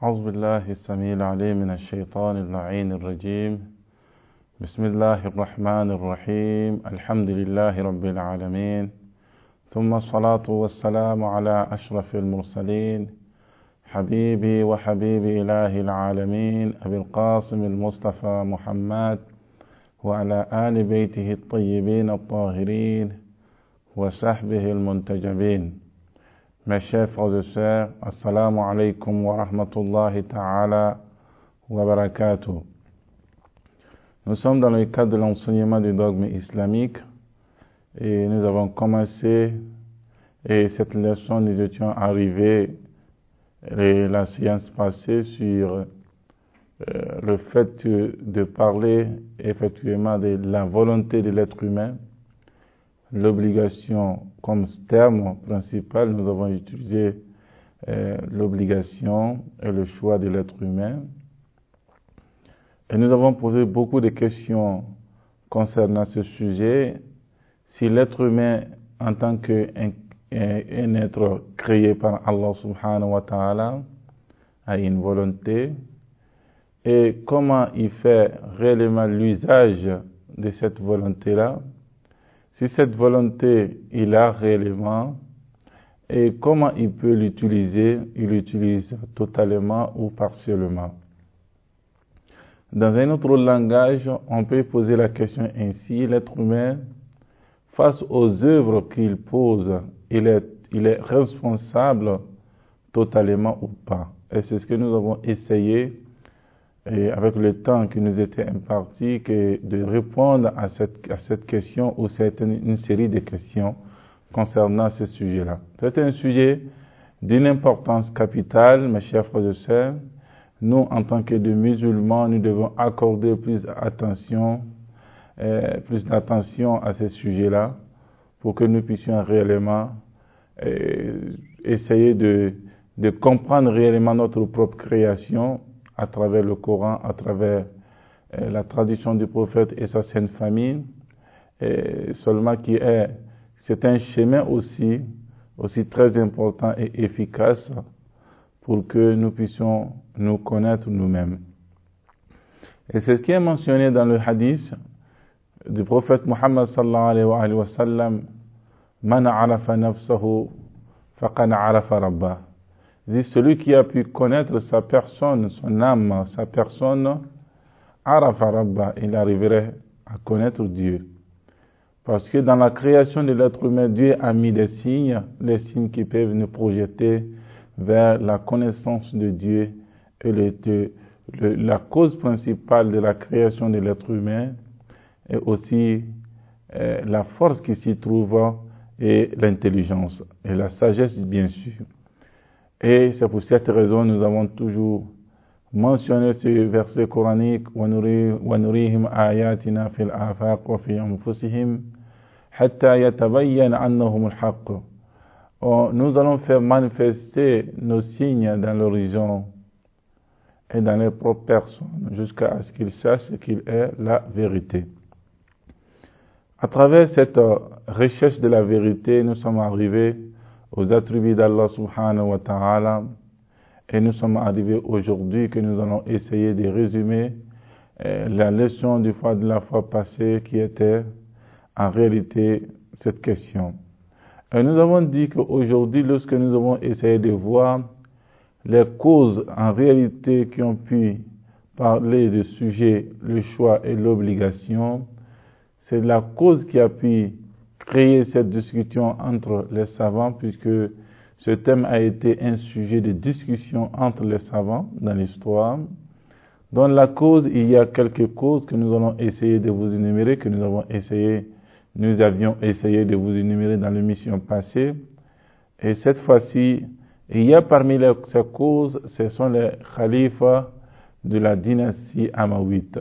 أعوذ بالله السميع العليم من الشيطان اللعين الرجيم. بسم الله الرحمن الرحيم. الحمد لله رب العالمين، ثم الصلاة والسلام على أشرف المرسلين حبيبي وحبيب إله العالمين أبي القاسم المصطفى محمد وعلى آل بيته الطيبين الطاهرين وصحبه المنتجبين. Mes chers frères et sœurs, assalamu alaikum wa rahmatullahi ta'ala wa barakatuh. Nous sommes dans le cadre de l'enseignement du dogme islamique et nous avons commencé, et cette leçon nous étions arrivés la séance passée sur le fait de parler effectivement de la volonté de l'être humain. L'obligation comme terme principal, nous avons utilisé l'obligation et le choix de l'être humain. Et nous avons posé beaucoup de questions concernant ce sujet. Si l'être humain, en tant qu'un être créé par Allah subhanahu wa ta'ala, a une volonté, et comment il fait réellement l'usage de cette volonté-là, si cette volonté, il a réellement, et comment il peut l'utiliser, il l'utilise totalement ou partiellement. Dans un autre langage, on peut poser la question ainsi: l'être humain, face aux œuvres qu'il pose, il est responsable totalement ou pas? Et c'est ce que nous avons essayé, et avec le temps qui nous était imparti, de répondre à cette question, ou c'est une série de questions concernant ce sujet-là. C'est un sujet d'une importance capitale, mes chers frères et sœurs. Nous, en tant que musulmans, nous devons accorder plus d'attention à ce sujet-là, pour que nous puissions réellement essayer de comprendre réellement notre propre création à travers le Coran, à travers la tradition du prophète et sa sainte famille, et seulement c'est un chemin aussi très important et efficace pour que nous puissions nous connaître nous-mêmes. Et c'est ce qui est mentionné dans le hadith du prophète Muhammad sallallahu alayhi wa sallam: Man arafa nafsahu faqad arafa rabbah. Dit celui qui a pu connaître sa personne, son âme, sa personne, arafa rabbah, il arriverait à connaître Dieu. Parce que dans la création de l'être humain, Dieu a mis des signes, les signes qui peuvent nous projeter vers la connaissance de Dieu. Et la cause principale de la création de l'être humain est aussi la force qui s'y trouve, et l'intelligence et la sagesse, bien sûr. Et c'est pour cette raison que nous avons toujours mentionné ce verset coranique: وَنُرِيهِمْ آيَاتِنَا فِي الْآفَاقِ وَفِي أَنفُسِهِمْ حَتَّى يَتَبَيَّنَ أَنَّهُمُ الْحَقُّ. Nous allons faire manifester nos signes dans l'horizon et dans les propres personnes, jusqu'à ce qu'ils sachent ce qu'il est la vérité. À travers cette recherche de la vérité, nous sommes arrivés aux attributs d'Allah subhanahu wa ta'ala, et nous sommes arrivés aujourd'hui que nous allons essayer de résumer la leçon de la fois passée, qui était en réalité cette question. Et nous avons dit qu'aujourd'hui, lorsque nous avons essayé de voir les causes en réalité qui ont pu parler du sujet, le choix et l'obligation, c'est la cause qui a pu créer cette discussion entre les savants, puisque ce thème a été un sujet de discussion entre les savants dans l'histoire. Dans la cause, il y a quelques causes que nous allons essayer de vous énumérer, nous avions essayé de vous énumérer dans l'émission passée. Et cette fois-ci, il y a parmi ces causes, ce sont les khalifas de la dynastie Amaouite.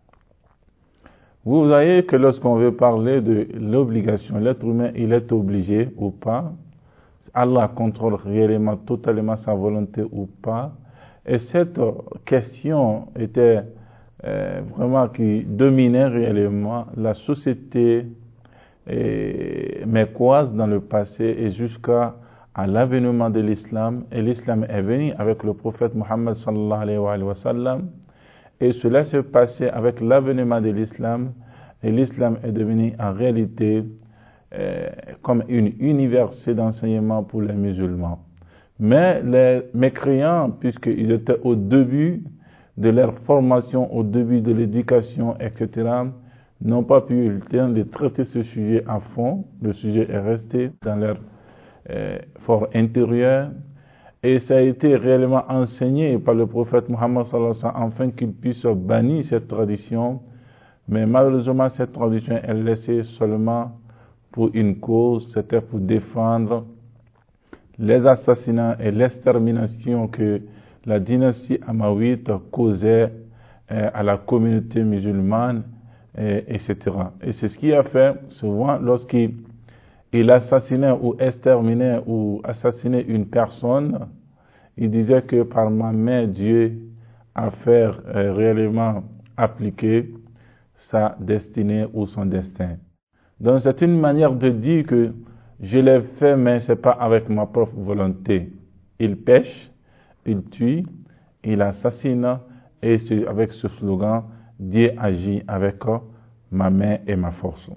Vous voyez que lorsqu'on veut parler de l'obligation, l'être humain, il est obligé ou pas, Allah contrôle réellement, totalement sa volonté ou pas. Et cette question était vraiment qui dominait réellement la société mecquoise dans le passé, et jusqu'à à l'avènement de l'islam, et l'islam est venu avec le prophète Muhammad sallallahu alayhi wa sallam, et cela s'est passé avec l'avènement de l'islam, et l'islam est devenu en réalité comme une université d'enseignement pour les musulmans. Mais les mécréants, puisqu'ils étaient au début de leur formation, au début de l'éducation, etc., n'ont pas pu eu le temps de traiter ce sujet à fond. Le sujet est resté dans leur fort intérieur, et ça a été réellement enseigné par le prophète Muhammad sallallahu alayhi wa sallam afin qu'il puisse bannir cette tradition. Mais malheureusement, cette tradition est laissée seulement pour une cause, c'était pour défendre les assassinats et l'extermination que la dynastie Amawite causait à la communauté musulmane, etc. Et c'est ce qui a fait, souvent, lorsqu'il assassinait ou exterminait ou assassinait une personne, il disait que par ma main, Dieu a fait réellement appliquer sa destinée ou son destin. Donc c'est une manière de dire que je l'ai fait, mais c'est pas avec ma propre volonté. Il pêche, il tue, il assassine, et c'est avec ce slogan, Dieu agit avec ma main et ma force.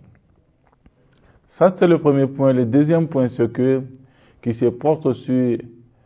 Ça, c'est le premier point. Le deuxième point, c'est qui se porte sur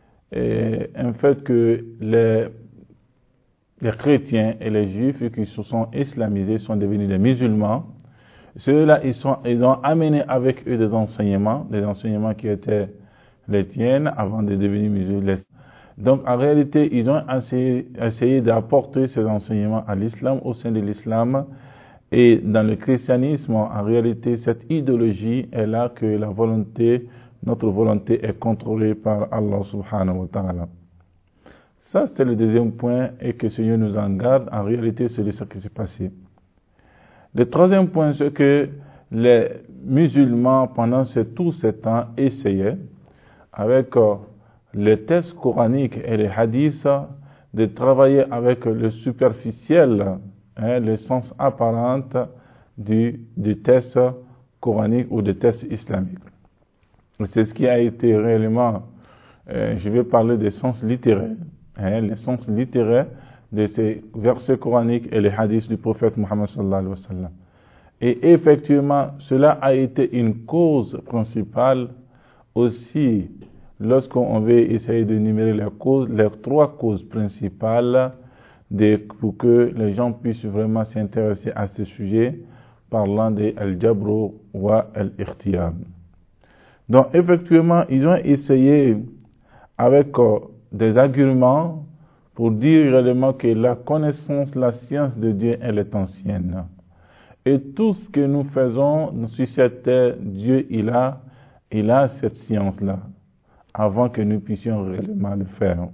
un fait que les chrétiens et les juifs qui se sont islamisés sont devenus des musulmans. Ceux-là, ils ont amené avec eux des enseignements qui étaient les tiennes avant de devenir musulmans. Donc, en réalité, ils ont essayé d'apporter ces enseignements à l'islam, au sein de l'islam. Et dans le christianisme, en réalité, cette idéologie est là que notre volonté est contrôlée par Allah subhanahu wa ta'ala. Ça, c'est le deuxième point, et que le Seigneur nous en garde. En réalité, c'est ce qui s'est passé. Le troisième point, c'est que les musulmans, pendant tous ces temps, essayaient, avec les textes coraniques et les hadiths, de travailler avec le superficiel, le sens apparent du texte coranique ou du texte islamique. C'est ce qui a été réellement, je vais parler des sens littéraires, les sens littéraires de ces versets coraniques et les hadiths du prophète Muhammad sallallahu alayhi wa sallam. Et effectivement, cela a été une cause principale aussi, lorsqu'on veut essayer de numérer les trois causes principales pour que les gens puissent vraiment s'intéresser à ce sujet, parlant de al-jabru wa al-ikhtiyar. Donc effectivement, ils ont essayé avec des arguments pour dire réellement que la connaissance, la science de Dieu, elle est ancienne. Et tout ce que nous faisons sur cette terre, Dieu, il a cette science-là, avant que nous puissions réellement le faire.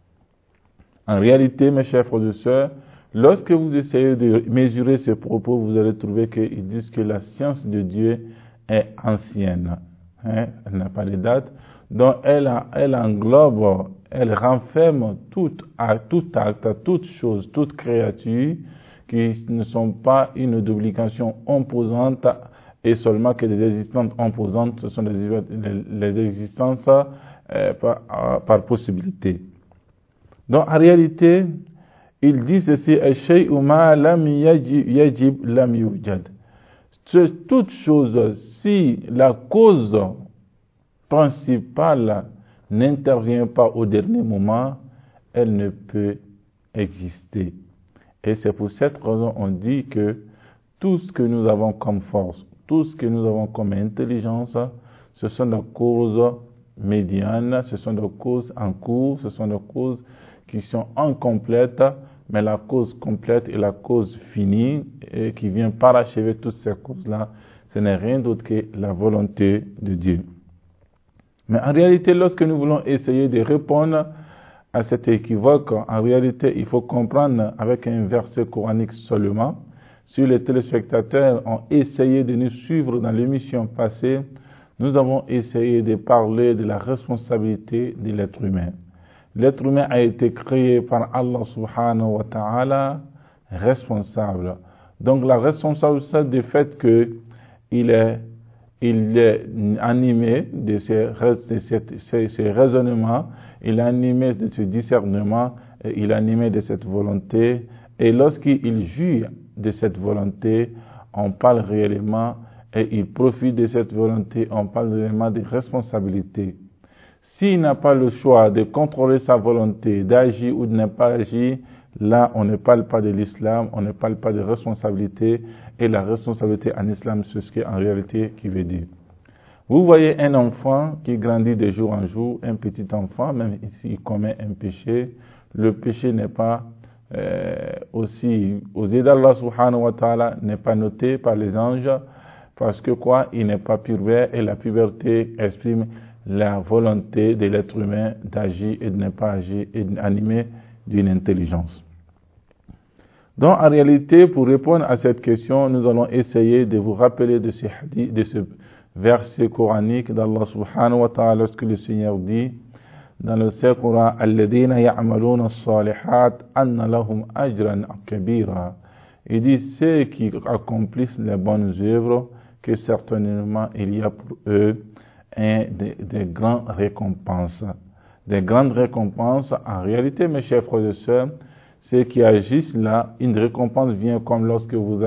En réalité, mes chers frères et sœurs, lorsque vous essayez de mesurer ces propos, vous allez trouver qu'ils disent que la science de Dieu est ancienne. Elle n'a pas de date. Donc, elle englobe, elle renferme tout acte, toute chose, toute créature qui ne sont pas une obligation imposante et seulement que des existences imposantes, ce sont les existences par possibilité. Donc, en réalité, il dit ceci, toute chose, si la cause principale n'intervient pas au dernier moment, elle ne peut exister. Et c'est pour cette raison qu'on dit que tout ce que nous avons comme force, tout ce que nous avons comme intelligence, ce sont des causes médianes, ce sont des causes en cours, ce sont des causes qui sont incomplètes, mais la cause complète et la cause finie et qui vient parachever toutes ces causes-là, ce n'est rien d'autre que la volonté de Dieu. Mais en réalité, lorsque nous voulons essayer de répondre à cet équivoque, en réalité, il faut comprendre avec un verset coranique seulement. Si les téléspectateurs ont essayé de nous suivre dans l'émission passée, nous avons essayé de parler de la responsabilité de l'être humain. L'être humain a été créé par Allah subhanahu wa ta'ala responsable. Donc la responsabilité du fait qu'il est il est animé de ce raisonnement, il est animé de ce discernement, et il est animé de cette volonté. Et lorsqu'il jouit de cette volonté, on parle réellement, et il profite de cette volonté, on parle réellement de responsabilité. S'il n'a pas le choix de contrôler sa volonté, d'agir ou de ne pas agir, là, on ne parle pas de l'islam, on ne parle pas de responsabilité, et la responsabilité en islam, c'est ce qu'en réalité qui veut dire. Vous voyez un enfant qui grandit de jour en jour, un petit enfant, même s'il commet un péché, le péché n'est pas aussi, aux yeux d'Allah subhanahu wa ta'ala, n'est pas noté par les anges, parce que quoi, il n'est pas pubère, et la puberté exprime la volonté de l'être humain d'agir et de ne pas agir, et animé d'une intelligence. Donc, en réalité, pour répondre à cette question, nous allons essayer de vous rappeler de ce hadith, de ce verset coranique d'Allah subhanahu wa ta'ala, lorsque le Seigneur dit dans le Saint-Coran, alladhina ya'maluna as-salihat anna lahum ajran kabira. Il dit ceux qui accomplissent les bonnes œuvres, que certainement il y a pour eux des grandes récompenses. Des grandes récompenses, en réalité, mes chers frères et sœurs, ceux qui agissent là, une récompense vient comme lorsque vous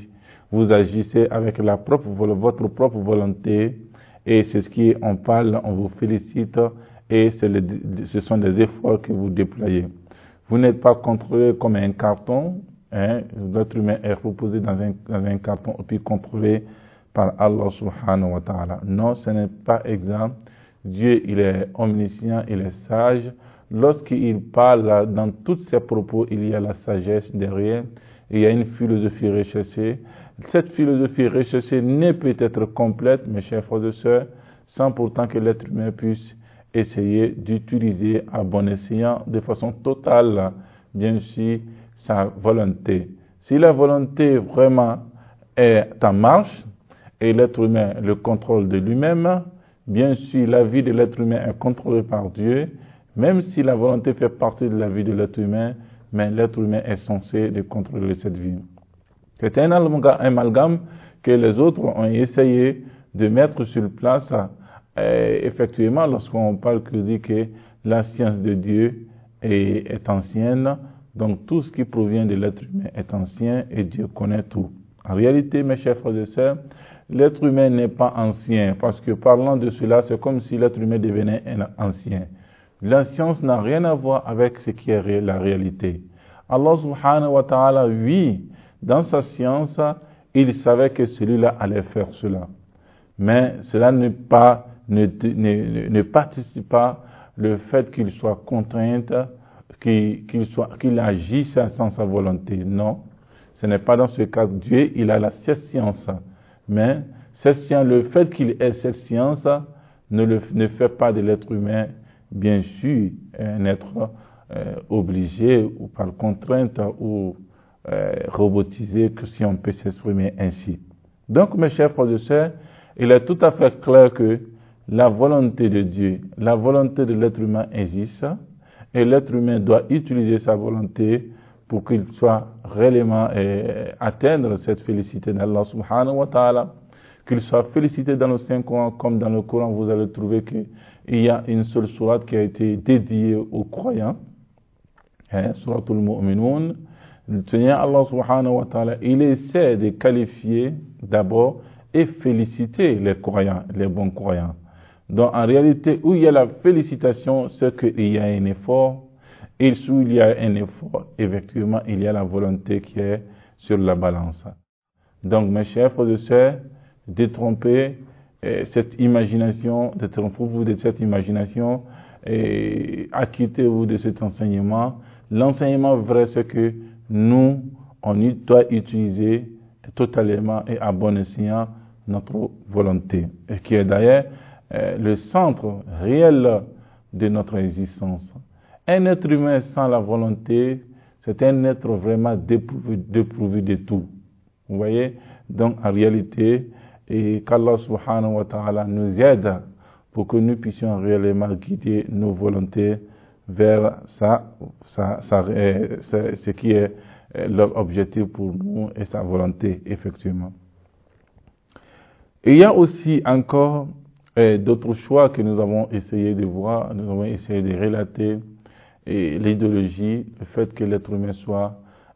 agissez avec votre propre volonté, et c'est ce qui on parle, on vous félicite, et ce sont des efforts que vous déployez. Vous n'êtes pas contrôlé comme un carton, l'être humain est reposé dans un carton et puis contrôlé par Allah subhanahu wa ta'ala. Non, ce n'est pas exemple. Dieu, il est omniscient, il est sage. Lorsqu'il parle dans tous ses propos, il y a la sagesse derrière, il y a une philosophie recherchée. Cette philosophie recherchée ne peut être complète, mes chers frères et sœurs, sans pourtant que l'être humain puisse essayer d'utiliser à bon escient, de façon totale, bien sûr, sa volonté. Si la volonté vraiment est en marche, et l'être humain le contrôle de lui-même, bien sûr, la vie de l'être humain est contrôlée par Dieu, même si la volonté fait partie de la vie de l'être humain, mais l'être humain est censé de contrôler cette vie. C'est un amalgame que les autres ont essayé de mettre sur place. Effectivement, lorsqu'on parle que la science de Dieu est ancienne, donc tout ce qui provient de l'être humain est ancien et Dieu connaît tout. En réalité, mes chers frères et sœurs, l'être humain n'est pas ancien, parce que parlant de cela, c'est comme si l'être humain devenait ancien. La science n'a rien à voir avec ce qui est la réalité. Allah subhanahu wa ta'ala, oui, dans sa science, il savait que celui-là allait faire cela. Mais cela ne participe pas le fait qu'il soit contraint, qu'il agisse sans sa volonté. Non, ce n'est pas dans ce cas. Dieu, il a cette science. Mais cette science, le fait qu'il ait cette science ne fait pas de l'être humain, bien sûr, un être obligé ou par contrainte ou robotisé, que si on peut s'exprimer ainsi. Donc, mes chers frères et sœurs, il est tout à fait clair que la volonté de Dieu, la volonté de l'être humain existe, et l'être humain doit utiliser sa volonté pour qu'il soit réellement atteindre cette félicité d'Allah subhanahu wa ta'ala, qu'il soit félicité dans le Saint-Coran, comme dans le Coran, vous allez trouver qu'il y a une seule sourate qui a été dédiée aux croyants, Suratul Mu'minun. Le Seigneur Allah subhanahu wa ta'ala, il essaie de qualifier d'abord et féliciter les croyants, les bons croyants. Donc en réalité, où il y a la félicitation, c'est qu'il y a un effort, et où il y a un effort, effectivement, il y a la volonté qui est sur la balance. Donc mes chers frères et sœurs, détrompez cette imagination, détrompez-vous de cette imagination et acquittez-vous de cet enseignement. L'enseignement vrai, c'est que nous, on doit utiliser totalement et à bon escient notre volonté, et qui est d'ailleurs le centre réel de notre existence. Un être humain sans la volonté, c'est un être vraiment dépourvu de tout. Vous voyez? Donc, en réalité, et qu'Allah subhanahu wa ta'ala nous aide pour que nous puissions réellement guider nos volontés vers ce qui est leur objectif pour nous et sa volonté, effectivement. Et il y a aussi encore d'autres choix que nous avons essayé de voir, nous avons essayé de relater, et l'idéologie, le fait que l'être humain soit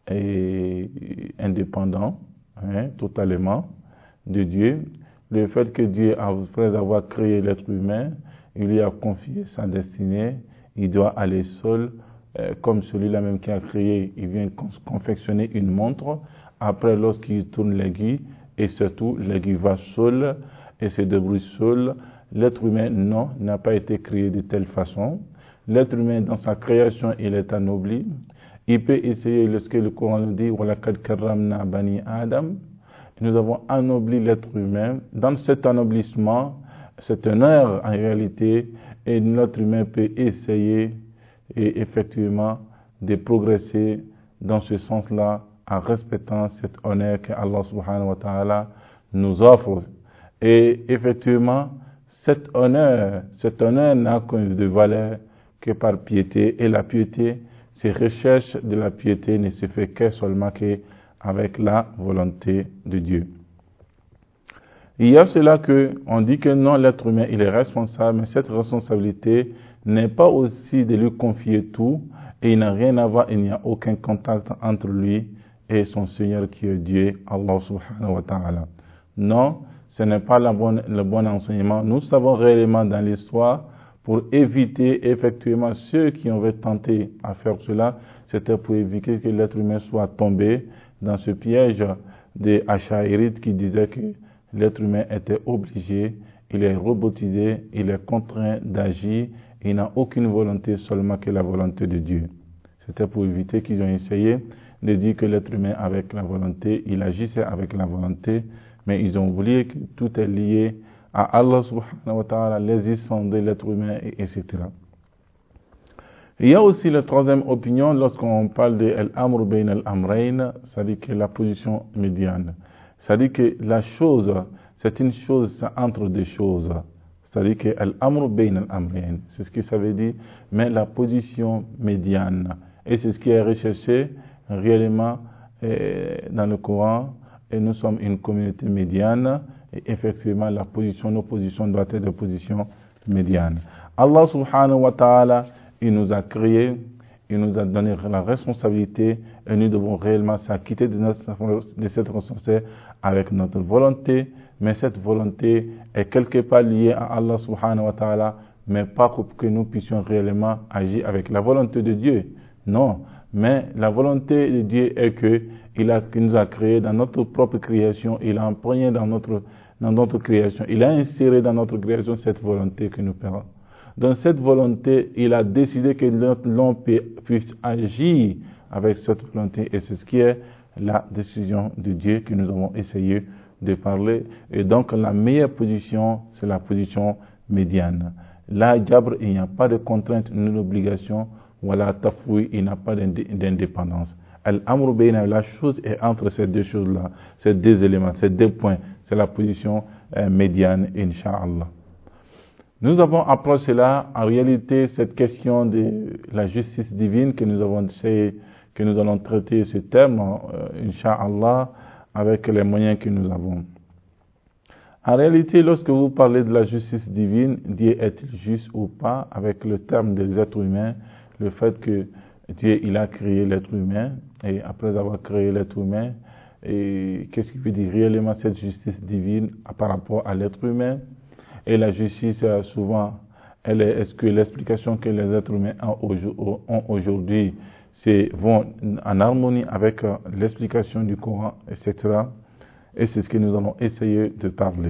indépendant, totalement, de Dieu, le fait que Dieu, après avoir créé l'être humain, il lui a confié sa destinée, il doit aller seul, comme celui-là même qui a créé, il vient confectionner une montre, après lorsqu'il tourne l'aiguille, et surtout l'aiguille va seule, et se débrouille seul, l'être humain, non, n'a pas été créé de telle façon. L'être humain, dans sa création, il est anobli. Il peut essayer, lorsque le Coran nous dit, وَلَقَدْ كَرَّمْنَا بَنِي Adam, nous avons anobli l'être humain. Dans cet anoblissement, c'est un honneur en réalité, et l'être humain peut essayer, et effectivement, de progresser dans ce sens-là, en respectant cet honneur que Allah subhanahu wa ta'ala nous offre. Et effectivement, cet honneur n'a qu'une de valeur que par piété, et la piété, ces recherches de la piété ne se fait que seulement avec la volonté de Dieu. Il y a cela on dit que non, l'être humain, il est responsable, mais cette responsabilité n'est pas aussi de lui confier tout, et il n'a rien à voir, il n'y a aucun contact entre lui et son Seigneur qui est Dieu, Allah subhanahu wa ta'ala. Non, ce n'est pas le bon enseignement. Nous savons réellement dans l'histoire, pour éviter effectivement ceux qui avaient tenté à faire cela, c'était pour éviter que l'être humain soit tombé dans ce piège des Asha'irites qui disaient que l'être humain était obligé, il est robotisé, il est contraint d'agir, il n'a aucune volonté seulement que la volonté de Dieu. C'était pour éviter qu'ils ont essayé de dire que l'être humain avec la volonté, il agissait avec la volonté, mais ils ont oublié que tout est lié à Allah subhanahu wa ta'ala, l'existence de l'être humain, etc. Il y a aussi la troisième opinion lorsqu'on parle de al-amr bayn al-amrayn, c'est-à-dire que la position médiane. C'est-à-dire que la chose, c'est une chose, c'est entre deux choses. C'est-à-dire que al-amr bayn al-amrayn, c'est ce que ça veut dire, mais la position médiane. Et c'est ce qui est recherché réellement dans le Coran, et nous sommes une communauté médiane, et effectivement nos positions doivent être des positions médianes. Allah subhanahu wa ta'ala, il nous a créés, il nous a donné la responsabilité, et nous devons réellement s'acquitter de cette responsabilité avec notre volonté, mais cette volonté est quelque part liée à Allah subhanahu wa ta'ala, mais pas pour que nous puissions réellement agir avec la volonté de Dieu. Non, mais la volonté de Dieu est qu'il nous a créés dans notre propre création, il a imprégné dans notre création, il a inséré dans notre création cette volonté que nous perdons. Dans cette volonté, il a décidé que l'homme puisse agir avec cette volonté, et c'est ce qui est la décision de Dieu que nous avons essayé de parler. Et donc la meilleure position, c'est la position médiane. Là, Jabr, il n'y a pas de contrainte ni d'obligation. Voilà, Tafouï, il n'a pas d'indépendance. Al-Amr bayna, la chose est entre ces deux choses-là, ces deux éléments, ces deux points. C'est la position médiane, Inch'Allah. Nous avons approché là, en réalité, cette question de la justice divine que nous allons traiter ce terme, Inch'Allah, avec les moyens que nous avons. En réalité, lorsque vous parlez de la justice divine, Dieu est-il juste ou pas, avec le terme des êtres humains, le fait que Dieu, il a créé l'être humain, et après avoir créé l'être humain, et qu'est-ce qui veut dire réellement cette justice divine par rapport à l'être humain? Et la justice, souvent, est-ce que l'explication que les êtres humains ont aujourd'hui, vont en harmonie avec l'explication du Coran, etc. Et c'est ce que nous allons essayer de parler.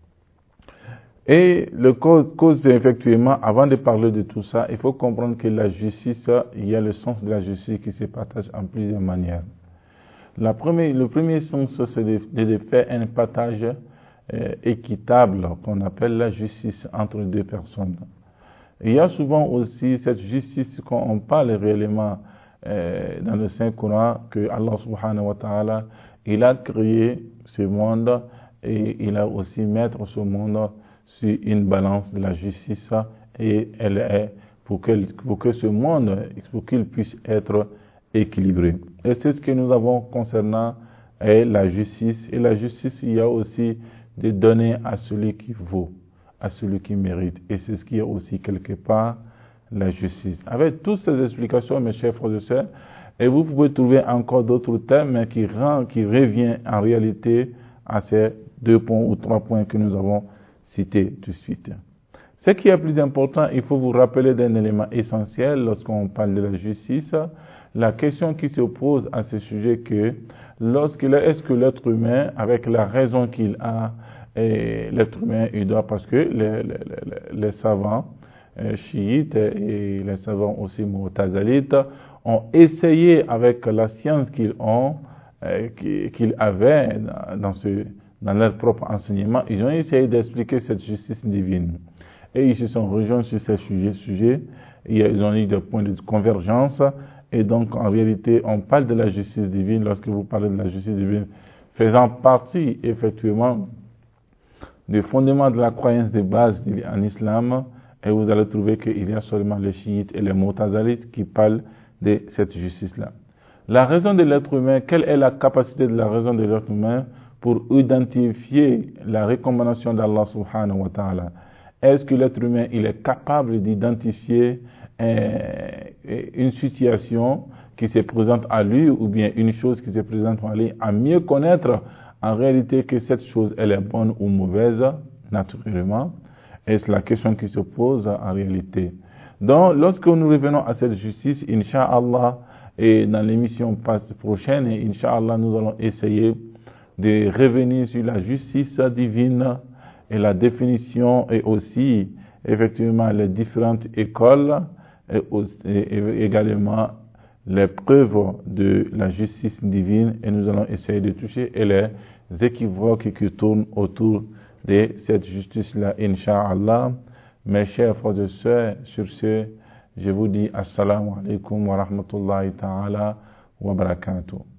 Et le cause, effectivement, avant de parler de tout ça, il faut comprendre que la justice, il y a le sens de la justice qui se partage en plusieurs manières. Le premier sens, c'est de faire un partage équitable, qu'on appelle la justice entre deux personnes. Il y a souvent aussi cette justice quand on parle réellement dans le Saint-Coran, que Allah subhanahu wa ta'ala, il a créé ce monde et il a aussi mettre ce monde sur une balance de la justice, et elle est pour que ce monde, pour qu'il puisse être équilibré. Et c'est ce que nous avons concernant la justice. Et la justice, il y a aussi de donner à celui qui vaut, à celui qui mérite. Et c'est ce qui est aussi quelque part la justice. Avec toutes ces explications, mes chers frères et sœurs, et vous pouvez trouver encore d'autres thèmes qui reviennent en réalité à ces 2 points ou 3 points que nous avons cités tout de suite. Ce qui est plus important, il faut vous rappeler d'un élément essentiel lorsqu'on parle de la justice. La question qui se pose à ce sujet que est-ce que l'être humain, avec la raison qu'il a, et l'être humain, il doit, parce que les savants chiites et les savants aussi mu'tazilites ont essayé avec la science qu'ils avaient dans leur propre enseignement, ils ont essayé d'expliquer cette justice divine. Et ils se sont rejoints sur ces sujets. Ils ont eu des points de convergence. Et donc, en réalité, on parle de la justice divine lorsque vous parlez de la justice divine, faisant partie, effectivement, des fondements de la croyance de base en islam. Et vous allez trouver qu'il y a seulement les chiites et les mu'tazilites qui parlent de cette justice-là. La raison de l'être humain, quelle est la capacité de la raison de l'être humain pour identifier la recommandation d'Allah subhanahu wa ta'ala? Est-ce que l'être humain, il est capable d'identifier une situation qui se présente à lui ou bien une chose qui se présente à lui, à mieux connaître en réalité que cette chose, elle est bonne ou mauvaise, naturellement? Et c'est la question qui se pose en réalité. Donc, lorsque nous revenons à cette justice, Inch'Allah, et dans l'émission prochaine, Inch'Allah, nous allons essayer de revenir sur la justice divine et la définition et aussi, effectivement, les différentes écoles et également les preuves de la justice divine, et nous allons essayer de toucher les équivoques qui tournent autour de cette justice-là, Inch'Allah. Mes chers frères et sœurs, sur ce, je vous dis Assalamu alaikum wa rahmatullahi ta'ala wa barakatuh.